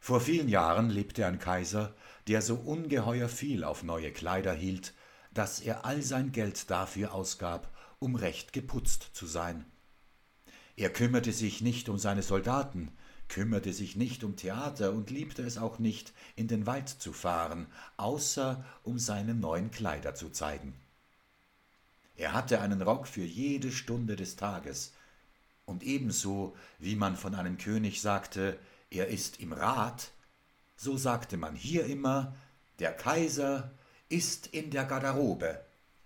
Vor vielen Jahren lebte ein Kaiser, der so ungeheuer viel auf neue Kleider hielt, dass er all sein Geld dafür ausgab, um recht geputzt zu sein. Er kümmerte sich nicht um seine Soldaten, kümmerte sich nicht um Theater und liebte es auch nicht, in den Wald zu fahren, außer um seine neuen Kleider zu zeigen. Er hatte einen Rock für jede Stunde des Tages, und ebenso wie man von einem König sagte, er ist im Rat, so sagte man hier immer, der Kaiser ist in der Garderobe.